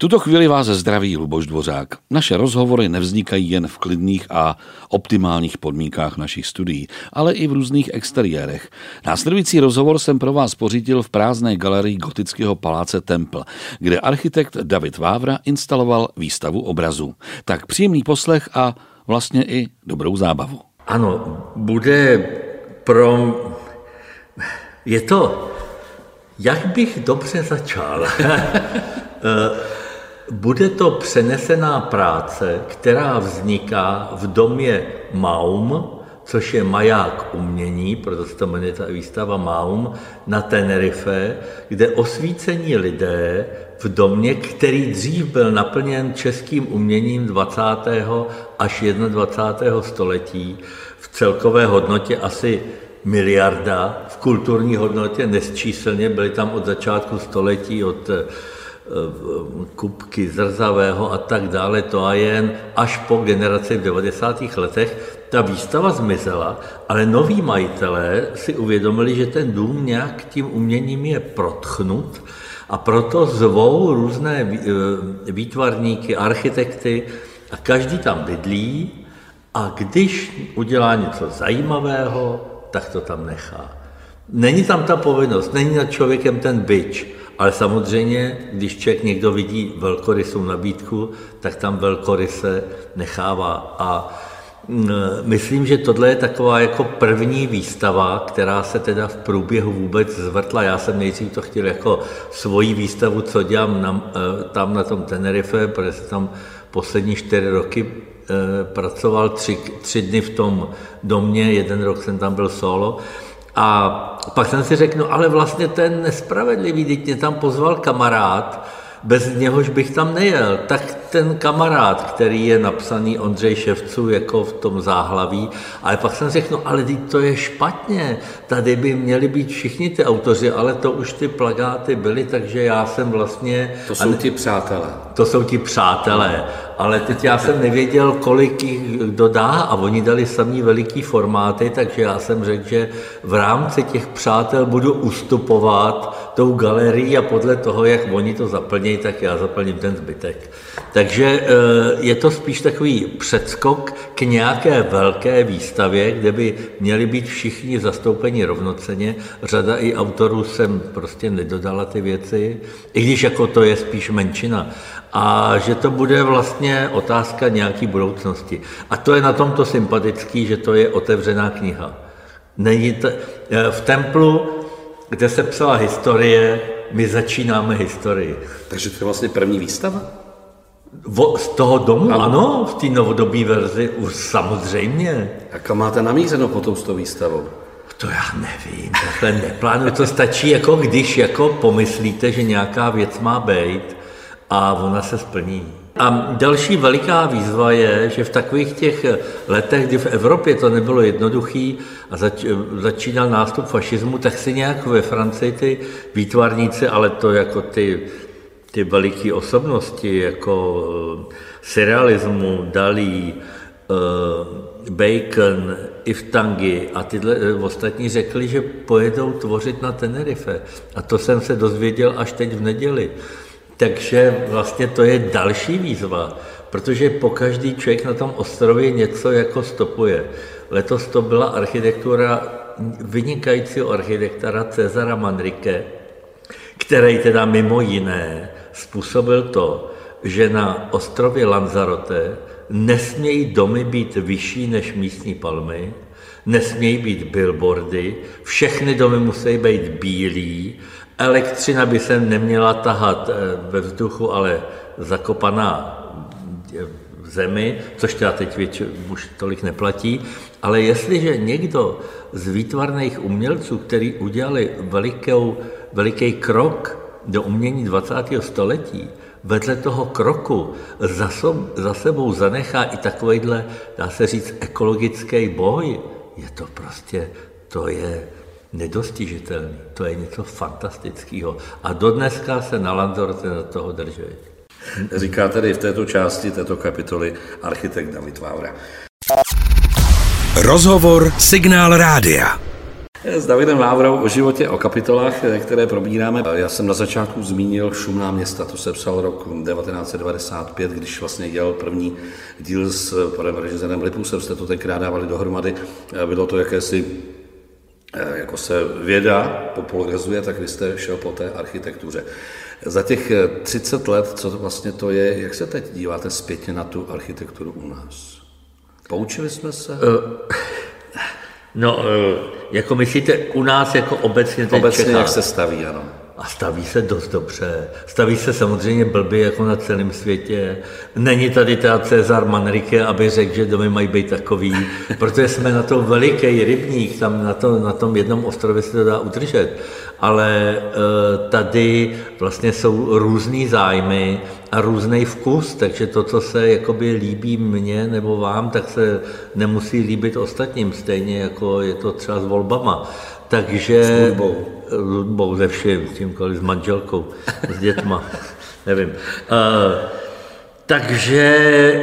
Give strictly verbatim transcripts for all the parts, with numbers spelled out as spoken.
tuto chvíli vás zdraví Luboš Dvořák. Naše rozhovory nevznikají jen v klidných a optimálních podmínkách našich studií, ale i v různých exteriérech. Následující rozhovor jsem pro vás pořídil v prázdné galerii gotického paláce Templ, kde architekt David Vávra instaloval výstavu obrazů. Tak příjemný poslech a vlastně i dobrou zábavu. Ano, bude pro... Je to... Jak bych dobře začal? Bude to přenesená práce, která vzniká v domě Maum, což je maják umění, proto se to jmenuje ta výstava Maum, na Tenerife, kde osvícení lidé v domě, který dřív byl naplněn českým uměním dvacátého až dvacátého prvního století, v celkové hodnotě asi miliarda, v kulturní hodnotě nesčíslně, byly tam od začátku století, od Kupky, Zrzavého a tak dále, to a jen až po generaci v devadesátých letech. Ta výstava zmizela, ale noví majitelé si uvědomili, že ten dům nějak tím uměním je protchnut a proto zvou různé výtvarníky, architekty a každý tam bydlí a když udělá něco zajímavého, tak to tam nechá. Není tam ta povinnost, není nad člověkem ten bič, ale samozřejmě, když člověk někdo vidí velkorysou nabídku, tak tam velkoryse nechává. A myslím, že tohle je taková jako první výstava, která se teda v průběhu vůbec zvrtla. Já jsem nejdřív to chtěl jako svoji výstavu, co dělám na, tam na tom Tenerife, protože jsem tam poslední čtyři roky pracoval, tři, tři dny v tom domě, jeden rok jsem tam byl solo. A pak jsem si řekl, no ale vlastně ten nespravedlivý, teď mě tam pozval kamarád, bez něhož bych tam nejel. Tak ten kamarád, který je napsaný Ondřej Ševců jako v tom záhlaví, ale pak jsem řekl, no ale teď to je špatně, tady by měli být všichni ty autoři, ale to už ty plakáty byly, takže já jsem vlastně... To jsou ti přátelé. To jsou ti přátelé, ale teď já jsem nevěděl, kolik jich dodá a oni dali samý veliký formáty, takže já jsem řekl, že v rámci těch přátel budu ustupovat tou galerii a podle toho, jak oni to zaplní, tak já zaplním ten zbytek. Takže je to spíš takový předskok k nějaké velké výstavě, kde by měli být všichni zastoupeni rovnocenně. Řada i autorů jsem prostě nedodala ty věci, i když jako to je spíš menšina. A že to bude vlastně otázka nějaký budoucnosti. A to je na tomto sympatický, že to je otevřená kniha. Není to, v Templu, kde se psala historie, my začínáme historii. Takže to je vlastně první výstava? Vo, z toho domu, ano, ano v té novodobé verzi, už samozřejmě. A kam máte namířeno potom s tou výstavou? To já nevím, takhle neplánuju, to stačí, jako když jako pomyslíte, že nějaká věc má být a ona se splní. A další veliká výzva je, že v takových těch letech, kdy v Evropě to nebylo jednoduchý a zač, začínal nástup fašismu, tak si nějak ve Francii ty výtvarníci, ale to jako ty, ty veliké osobnosti, jako surrealismu, Dalí, Bacon, Yves Tanguy a tyhle ostatní řekli, že pojedou tvořit na Tenerife. A to jsem se dozvěděl až teď v neděli. Takže vlastně to je další výzva, protože po každý člověk na tom ostrově něco jako stopuje. Letos to byla architektura vynikajícího architektora Cezara Manrique, který teda mimo jiné způsobil to, že na ostrově Lanzarote nesmějí domy být vyšší než místní palmy, nesmějí být billboardy, všechny domy musí být bílý, elektřina by se neměla tahat ve vzduchu, ale zakopaná v zemi, což teda teď větši, už tolik neplatí, ale jestliže někdo z výtvarných umělců, který udělali velikou, veliký krok do umění dvacátého století, vedle toho kroku za, sob, za sebou zanechá i takovejhle, dá se říct, ekologický boj, je to prostě, to je nedostižitelný, to je něco fantastického. A dodneska se na Lanzarote do toho drží. Říká tedy v této části této kapitoly architekt David Vávra. Rozhovor Signál Rádia. S Davidem Vávrou o životě, o kapitolách, které probíráme. Já jsem na začátku zmínil Šumná města, to se psal rok devatenáct set devadesát pět, když vlastně jel první díl s panem režisérem Lipusem, jste to tenkrát dávali dohromady. Bylo to jakési, jako se věda popularizuje, tak vy jste šel po té architektuře. Za těch třicet let, co to vlastně to je, jak se teď díváte zpětně na tu architekturu u nás? Poučili jsme se? Uh... No, jako myslíte u nás jako obecně teď Obecně, Čechách. Jak se staví, ano. A staví se dost dobře. Staví se samozřejmě blbě jako na celém světě. Není tady teda Cezar Manrique, aby řekl, že domy mají být takový, protože jsme na to veliký rybník, tam na, to, na tom jednom ostrově se to dá udržet. Ale e, tady vlastně jsou různý zájmy a různý vkus, takže to, co se jakoby líbí mně nebo vám, tak se nemusí líbit ostatním, stejně jako je to třeba s volbama. Takže... S hudbou. S hudbou, ze vším, s tímkoliv, s manželkou, s dětma, nevím. Uh, takže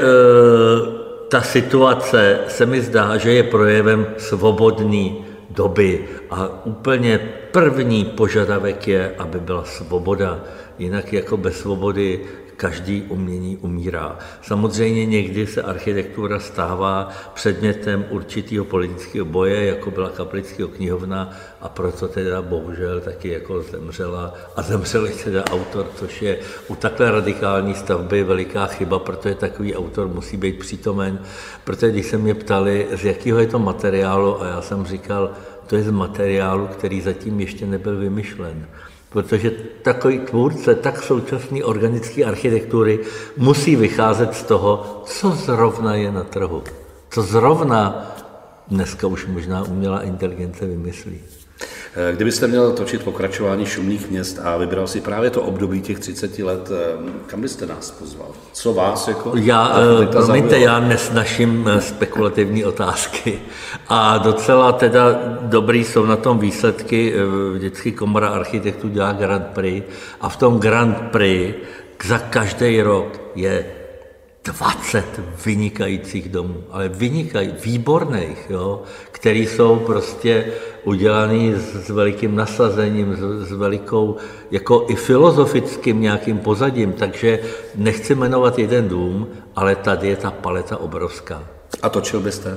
uh, ta situace se mi zdá, že je projevem svobodné doby a úplně první požadavek je, aby byla svoboda, jinak jako bez svobody každý umění umírá. Samozřejmě někdy se architektura stává předmětem určitého politického boje, jako byla Kaplického knihovna, a proto teda bohužel taky jako zemřela a zemřel teda autor, což je u takhle radikální stavby veliká chyba, protože takový autor musí být přítomen. Protože když se mě ptali, z jakého je to materiálu, a já jsem říkal, to je z materiálu, který zatím ještě nebyl vymyšlen. Protože takový tvůrce tak současné organické architektury musí vycházet z toho, co zrovna je na trhu. Co zrovna dneska už možná umělá inteligence vymyslí. Kdybyste měl točit pokračování Šumných měst a vybral si právě to období těch třiceti let, kam byste nás pozval? Co vás jako... Já, promiňte, já nesnaším spekulativní otázky a docela teda dobrý jsou na tom výsledky. Vždycky Komora architektů dělá Grand Prix a v tom Grand Prix za každý rok je dvacet vynikajících domů, ale vynikají, výborných, jo, který jsou prostě udělaný s, s velikým nasazením, s, s velikou, jako i filozofickým nějakým pozadím, takže nechci jmenovat jeden dům, ale tady je ta paleta obrovská. A točil byste?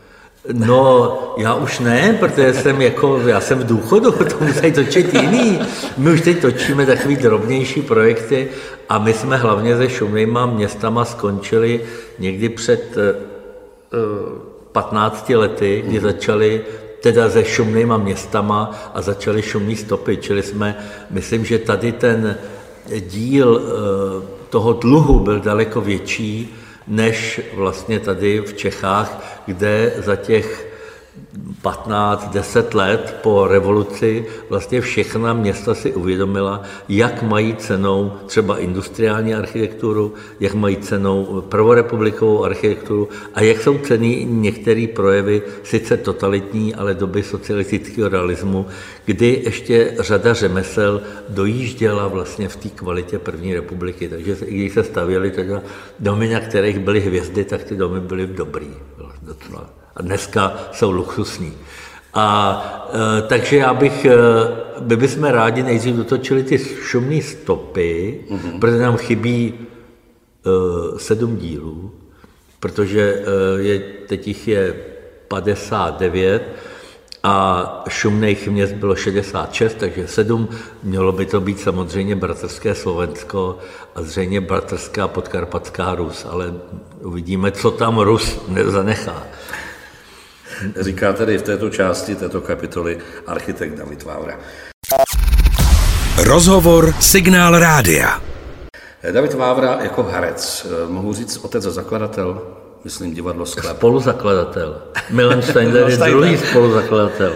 No, já už ne, protože jsem jako, já jsem v důchodu, to musí točit jiný. My už teď točíme takový drobnější projekty a my jsme hlavně se šumnýma městama skončili někdy před uh, patnácti lety, kdy začali teda se šumnýma městama a začaly šumní stopy, čili jsme, myslím, že tady ten díl uh, toho dluhu byl daleko větší, než vlastně tady v Čechách, kde za těch patnáct deset let po revoluci vlastně všechna města si uvědomila, jak mají cenou třeba industriální architekturu, jak mají cenou prvorepublikovou architekturu a jak jsou cenný některé projevy, sice totalitní, ale doby socialistického realismu, kdy ještě řada řemesel dojížděla vlastně v té kvalitě první republiky. Takže i když se stavěly teda domy, na kterých byly hvězdy, tak ty domy byly dobrý. A dneska jsou luxusní. A e, takže já bych, e, my bychom rádi nejdřív dotočili ty šumné stopy, mm-hmm. protože nám chybí e, sedm dílů, protože e, je, teď jich je padesát devět a šumných měst bylo šedesát šest, takže sedm, mělo by to být samozřejmě bratrské Slovensko a zřejmě bratrská podkarpatská Rus, ale uvidíme, co tam Rus nezanechá. Říká tedy v této části této kapitoly architekt David Vávra. Rozhovor Signál Rádia. David Vávra jako herec, mohu říct otec a zakladatel, myslím divadlo Sklep. Spoluzakladatel. Milan Steindler je druhý spoluzakladatel.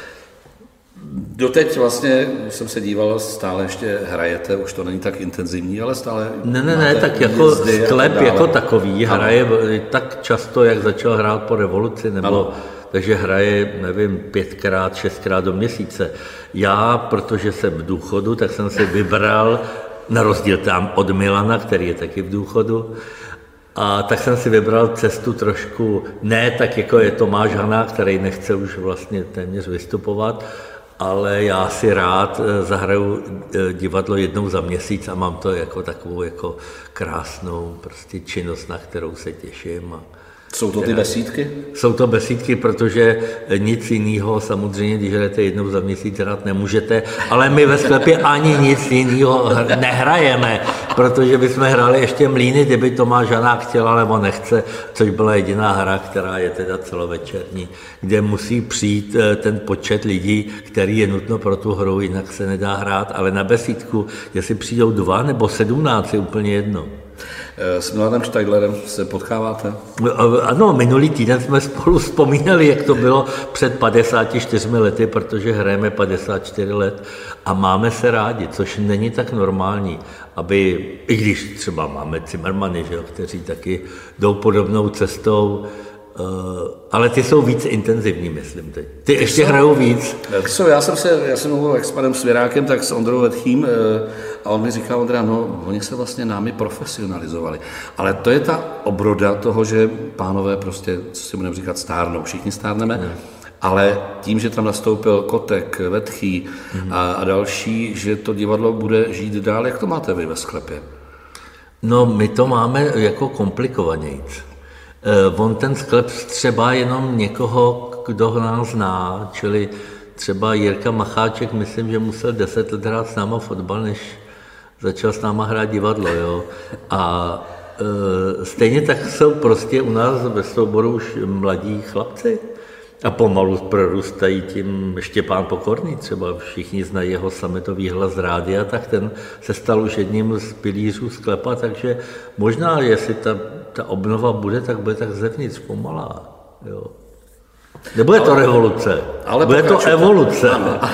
Doteď vlastně jsem se díval, stále ještě hrajete, už to není tak intenzivní, ale stále... Ne, ne, ne, tak jako Sklep tak jako takový hraje tak často, jak začal hrát po revoluci, nebo... Ano. Takže hraje, nevím, pětkrát, šestkrát do měsíce. Já, protože jsem v důchodu, tak jsem si vybral, na rozdíl tam od Milana, který je taky v důchodu, A tak jsem si vybral cestu trošku, ne tak jako je Tomáš Hanák, který nechce už vlastně téměř vystupovat, ale já si rád zahraju divadlo jednou za měsíc a mám to jako takovou jako krásnou prostě činnost, na kterou se těším. A jsou to ty besídky? Jsou to besídky, protože nic jiného samozřejmě, když hrajete jednou za měsíc, hrát nemůžete, ale my ve sklepě ani nic jiného nehrajeme, protože bychom hráli ještě Mlýny, kdyby Tomáš Hanák chtěl, ale on nechce, což byla jediná hra, která je teda celovečerní, kde musí přijít ten počet lidí, který je nutno pro tu hru, jinak se nedá hrát, ale na besídku, jestli přijdou dva nebo sedmnáct, je úplně jedno. S Milanem Štajdlerem se potkáváte? Ano, minulý týden jsme spolu vzpomínali, jak to bylo před padesáti čtyřmi lety, protože hrajeme padesát čtyři let a máme se rádi, což není tak normální, aby, i když třeba máme Cimrmany, že jo, kteří taky jdou podobnou cestou, ale ty jsou víc intenzivní, myslím teď. Ty ještě jsou, hrajou víc. Jsou, já jsem se, já jsem mluvil jak s panem Svěrákem, tak s Ondrou Letchým a on mi říkal, Ondra, no, oni se vlastně námi profesionalizovali. Ale to je ta obroda toho, že pánové prostě, co si budeme říkat, stárnou, všichni stárneme, ne. Ale tím, že tam nastoupil Kotek, Vetchý mm. a, a další, že to divadlo bude žít dál, jak to máte vy ve sklepě? No, my to máme jako komplikovanějc. On ten sklep třeba jenom někoho, kdo nás zná, čili třeba Jirka Macháček, myslím, že musel deset let hrát s náma fotbal, než začal s náma hrát divadlo, jo. A e, stejně tak jsou prostě u nás ve souboru už mladí chlapci a pomalu prorůstají tím Štěpán Pokorný, třeba všichni znají jeho sametový hlas z rádia, tak ten se stal už jedním z pilířů sklepa, takže možná, jestli ta ta obnova bude, tak bude tak zevnitř pomalá. Jo. Nebude to ale, revoluce, ale bude to evoluce.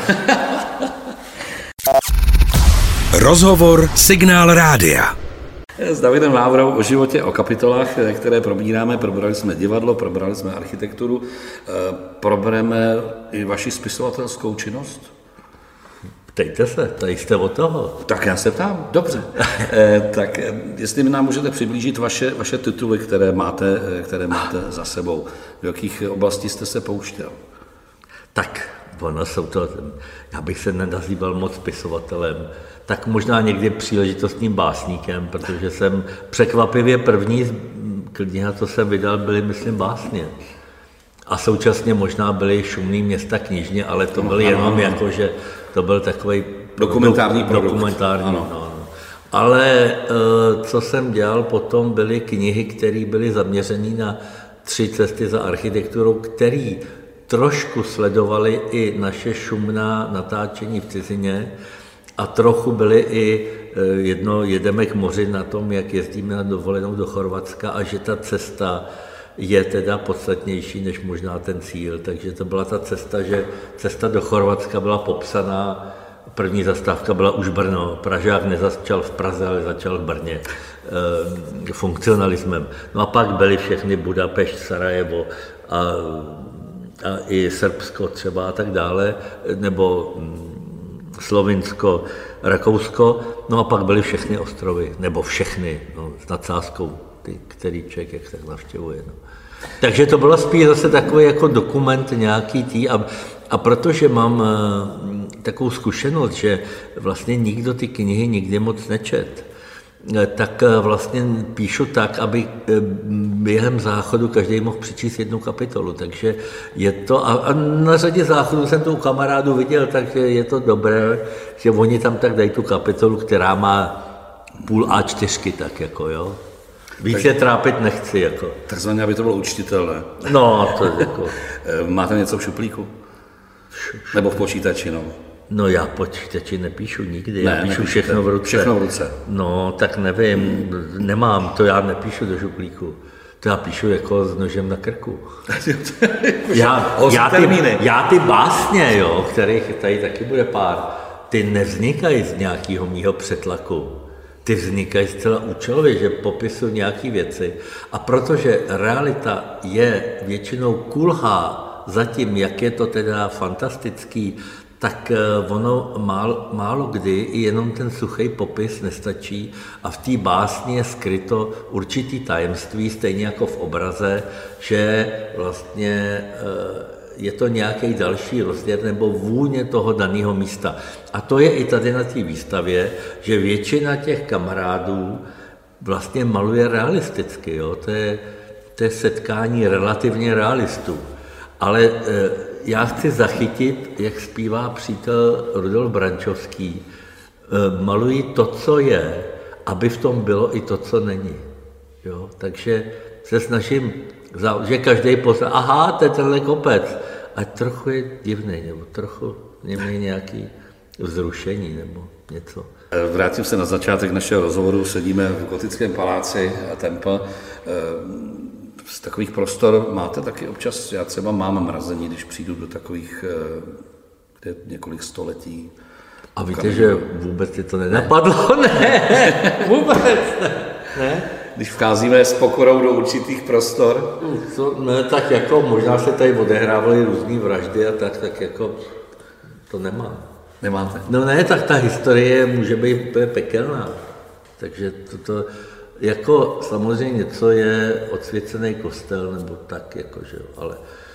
Rozhovor Signál Rádia. S Davidem Vávrou o životě, o kapitolách, které probíráme. Probrali jsme divadlo, probrali jsme architekturu, probereme i vaši spisovatelskou činnost. Ptejte se, tady jste od toho. Tak já se ptám, dobře. e, tak jestli mi nám můžete přiblížit vaše, vaše tituly, které máte, které máte za sebou. V jakých oblastí jste se pouštěl? Tak, ono jsou to, já bych se nenazýval moc spisovatelem, tak možná někdy příležitostným básníkem, protože jsem překvapivě první kniha, co jsem vydal, byly, myslím, básně. A současně možná byly Šumný města knižně, ale to byl jenom jako, že to byl takový dokumentární produkt. Dokumentární, ano. No, no. Ale co jsem dělal potom, byly knihy, které byly zaměřené na tři cesty za architekturou, které trošku sledovaly i naše šumná natáčení v cizině a trochu byly i jedno jedeme k moři na tom, jak jezdíme na dovolenou do Chorvatska a že ta cesta je teda podstatnější než možná ten cíl. Takže to byla ta cesta, že cesta do Chorvatska byla popsaná, první zastávka byla už Brno, Pražák nezačal v Praze, ale začal v Brně e, funkcionalismem. No a pak byly všechny Budapešť, Sarajevo a, a i Srbsko třeba a tak dále, nebo Slovinsko, Rakousko, no a pak byly všechny ostrovy, nebo všechny, no, s nadsázkou, ty, který člověk jak tak navštěvuje. No. Takže to bylo spíš zase takový jako dokument nějaký tý a, a protože mám uh, takovou zkušenost, že vlastně nikdo ty knihy nikdy moc nečet, tak uh, vlastně píšu tak, aby uh, během záchodu každý mohl přečíst jednu kapitolu, takže je to, a, a na řadě záchodů jsem to u kamarádů viděl, takže je to dobré, že oni tam tak dají tu kapitolu, která má půl á čtyřky, tak jako, jo. Víc je trápit nechci, jako. Takzvaně, aby to bylo učitelné. No, to jako... Máte něco v šuplíku? Nebo v počítači, no? No já počítači nepíšu nikdy, ne, já píšu nepíšete. všechno v ruce. Všechno v ruce. No, tak nevím, nemám, to já nepíšu do šuplíku. To já píšu jako s nožem na krku. já, já, ty, já ty básně, jo, kterých tady taky bude pár, ty nevznikají z nějakého mýho přetlaku. Ty vznikají zcela účelově, že popisují nějaké věci. A protože realita je většinou kulhá za tím, jak je to teda fantastický, tak ono má málo, málo kdy i jenom ten suchý popis nestačí a v té básni je skryto určitý tajemství, stejně jako v obraze, že vlastně je to nějaký další rozměr nebo vůně toho daného místa. A to je i tady na té výstavě, že většina těch kamarádů vlastně maluje realisticky. Jo? To, je, to je setkání relativně realistů. Ale e, já chci zachytit, jak zpívá přítel Rudolf Brančovský. E, malují to, co je, aby v tom bylo i to, co není. Jo? Takže se snažím, že každý pozná, aha, to je tenhle kopec. A trochu je divný, nebo trochu je nějaký vzrušení, nebo něco. Vrátím se na začátek našeho rozhovoru, sedíme v gotickém paláci Tempel. Z takových prostor máte taky občas, já třeba mám mrazení, když přijdu do takových, kde několik století. A víte, že vůbec ti to nenapadlo? Ne, ne vůbec ne. ne. Když vcházíme s pokorou do určitých prostor? To, ne, tak jako možná se tady odehrávaly různý vraždy a tak, tak jako to nemám. Nemáte? No ne, tak ta historie může být úplně pekelná. Takže to, to jako samozřejmě něco je odsvěcený kostel nebo tak, jakože, ale...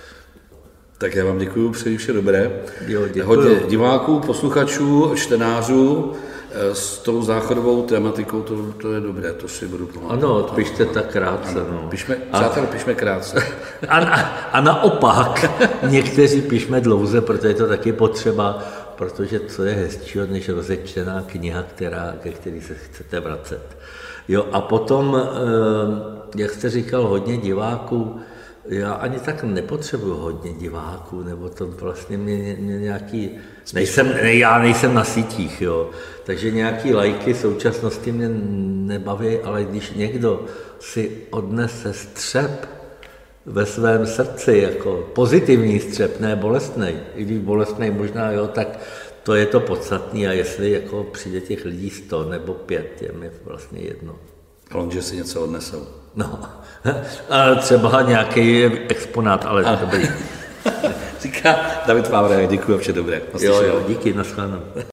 Tak já vám děkuju, přeji vše dobré. Jo, Hodně diváků, posluchačů, čtenářů s tou záchodovou tématikou, to, to je dobré, to si budu pamatovat. Ano, pište tak krátce. No. Pišme, přátelé, pišme krátce. A, a, a naopak, někteří pišme dlouze, protože je to taky potřeba, protože co je hezčího, než rozečtená kniha, která, ke který se chcete vracet. Jo, a potom, jak jste říkal, hodně diváků, já ani tak nepotřebuji hodně diváků, nebo to vlastně mě, mě nějaký, nejsem, ne, já nejsem na sítích, jo, takže nějaký lajky současnosti mě nebaví, ale když někdo si odnese střep ve svém srdci, jako pozitivní střep, ne bolestnej, i když bolestnej možná, jo, tak to je to podstatné a jestli jako přijde těch lidí sto nebo pět, je mi vlastně jedno. Hlavně, že si něco odnesou. No, a třeba nějaký exponát, ale dobrý. Říká David Vávra, děkuji a vše dobré. Jo, jo, díky, nashledanou.